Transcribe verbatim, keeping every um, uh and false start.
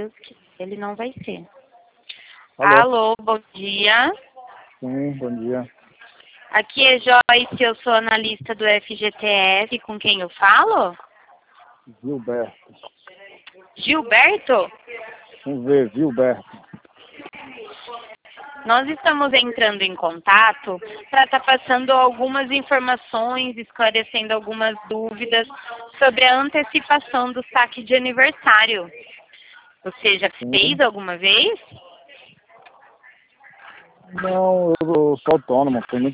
Deus que ele não vai ser. Alô? Alô, bom dia. Sim, bom dia. Aqui é Joyce, eu sou analista do F G T S, com quem eu falo? Gilberto. Gilberto? Vamos ver, Gilberto. Nós estamos entrando em contato para estar passando algumas informações, esclarecendo algumas dúvidas sobre a antecipação do saque de aniversário. Você já Sim. fez alguma vez? Não, eu sou autônomo, tem muito